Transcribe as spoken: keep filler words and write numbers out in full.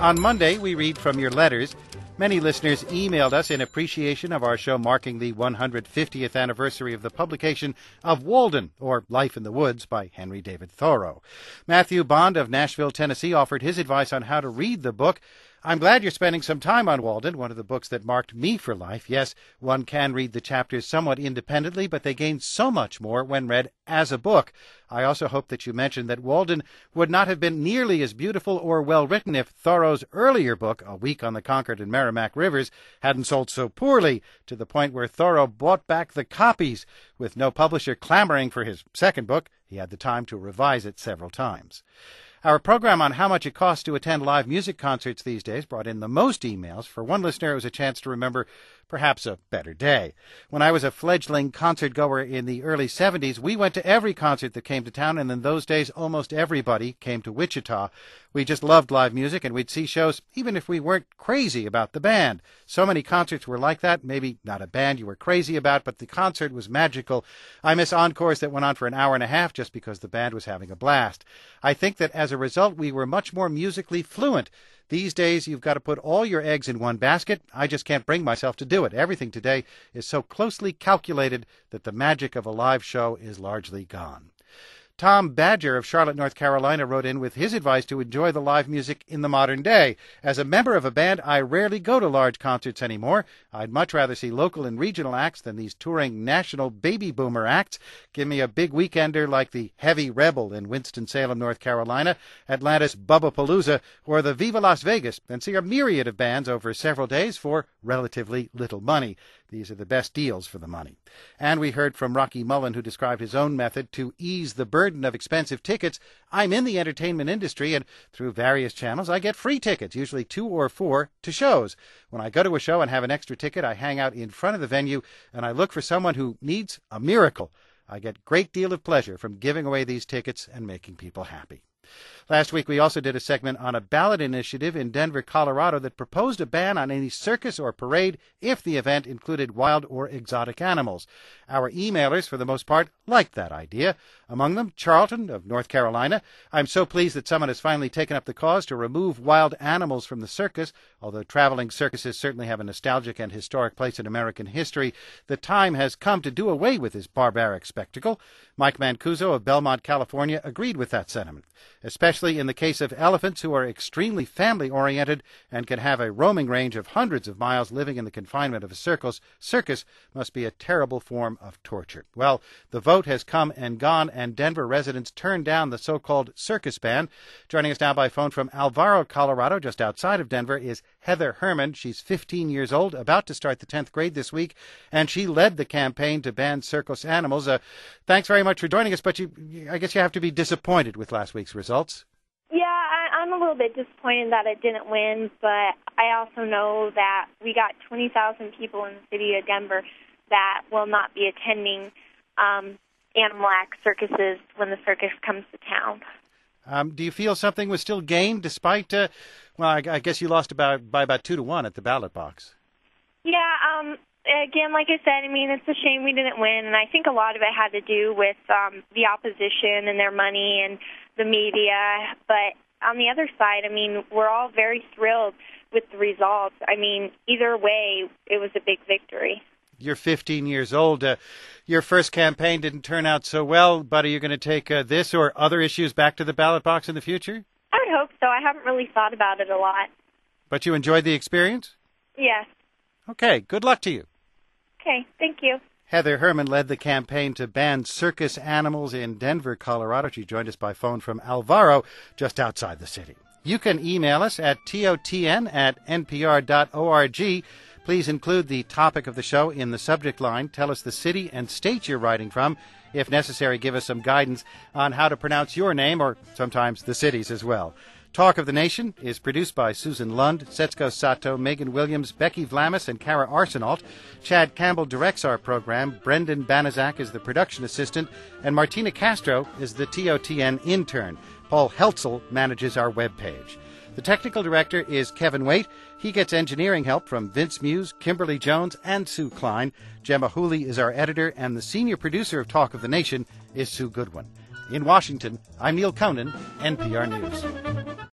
On Monday, we read from your letters. Many listeners emailed us in appreciation of our show marking the one hundred fiftieth anniversary of the publication of Walden, or Life in the Woods, by Henry David Thoreau. Matthew Bond of Nashville, Tennessee, offered his advice on how to read the book. I'm glad you're spending some time on Walden, one of the books that marked me for life. Yes, one can read the chapters somewhat independently, but they gain so much more when read as a book. I also hope that you mentioned that Walden would not have been nearly as beautiful or well-written if Thoreau's earlier book, A Week on the Concord and Merrimack Rivers, hadn't sold so poorly, to the point where Thoreau bought back the copies. With no publisher clamoring for his second book, he had the time to revise it several times. Our program on how much it costs to attend live music concerts these days brought in the most emails. For one listener, it was a chance to remember perhaps a better day. When I was a fledgling concert goer in the early seventies, we went to every concert that came to town, and in those days, almost everybody came to Wichita. We just loved live music, and we'd see shows even if we weren't crazy about the band. So many concerts were like that. Maybe not a band you were crazy about, but the concert was magical. I miss encores that went on for an hour and a half just because the band was having a blast. I think that as a result, we were much more musically fluent. These days, you've got to put all your eggs in one basket. I just can't bring myself to do it. Everything today is so closely calculated that the magic of a live show is largely gone. Tom Badger of Charlotte, North Carolina, wrote in with his advice to enjoy the live music in the modern day. As a member of a band, I rarely go to large concerts anymore. I'd much rather see local and regional acts than these touring national baby boomer acts. Give me a big weekender like the Heavy Rebel in Winston-Salem, North Carolina, Atlanta's Bubba-Palooza, or the Viva Las Vegas, and see a myriad of bands over several days for relatively little money. These are the best deals for the money. And we heard from Rocky Mullen, who described his own method to ease the burden of expensive tickets. I'm in the entertainment industry, and through various channels, I get free tickets, usually two or four, to shows. When I go to a show and have an extra ticket, I hang out in front of the venue, and I look for someone who needs a miracle. I get a great deal of pleasure from giving away these tickets and making people happy. Last week, we also did a segment on a ballot initiative in Denver, Colorado that proposed a ban on any circus or parade if the event included wild or exotic animals. Our emailers, for the most part, liked that idea. Among them, Charlton of North Carolina. I'm so pleased that someone has finally taken up the cause to remove wild animals from the circus. Although traveling circuses certainly have a nostalgic and historic place in American history, the time has come to do away with this barbaric spectacle. Mike Mancuso of Belmont, California, agreed with that sentiment, especially in the case of elephants who are extremely family-oriented and can have a roaming range of hundreds of miles. Living in the confinement of a circus, circus must be a terrible form of torture. Well, the vote has come and gone, and Denver residents turned down the so-called circus ban. Joining us now by phone from Alvaro, Colorado, just outside of Denver, is Heather Herman. She's fifteen years old, about to start the tenth grade this week, and she led the campaign to ban circus animals. Uh, thanks very much for joining us, but you, I guess you have to be disappointed with last week's results. Yeah, I, I'm a little bit disappointed that it didn't win, but I also know that we got twenty thousand people in the city of Denver that will not be attending um, Animal Act circuses when the circus comes to town. Um, do you feel something was still gained despite, uh, well, I, I guess you lost about by about two to one at the ballot box? Yeah, um, again, like I said, I mean, it's a shame we didn't win, and I think a lot of it had to do with um, the opposition and their money and the media. But on the other side, I mean, we're all very thrilled with the results. I mean, either way, it was a big victory. You're fifteen years old. Uh, your first campaign didn't turn out so well, but are you going to take uh, this or other issues back to the ballot box in the future? I would hope so. I haven't really thought about it a lot. But you enjoyed the experience? Yes. Okay, good luck to you. Okay, thank you. Heather Herman led the campaign to ban circus animals in Denver, Colorado. She joined us by phone from Alvaro, just outside the city. You can email us at totn at n p r dot org. Please include the topic of the show in the subject line. Tell us the city and state you're writing from. If necessary, give us some guidance on how to pronounce your name, or sometimes the city's as well. Talk of the Nation is produced by Susan Lund, Setsuko Sato, Megan Williams, Becky Vlamis, and Kara Arsenault. Chad Campbell directs our program. Brendan Banaszak is the production assistant, and Martina Castro is the T O T N intern. Paul Heltzel manages our webpage. The technical director is Kevin Waite. He gets engineering help from Vince Muse, Kimberly Jones, and Sue Klein. Gemma Hooley is our editor, and the senior producer of Talk of the Nation is Sue Goodwin. In Washington, I'm Neil Conan, N P R News.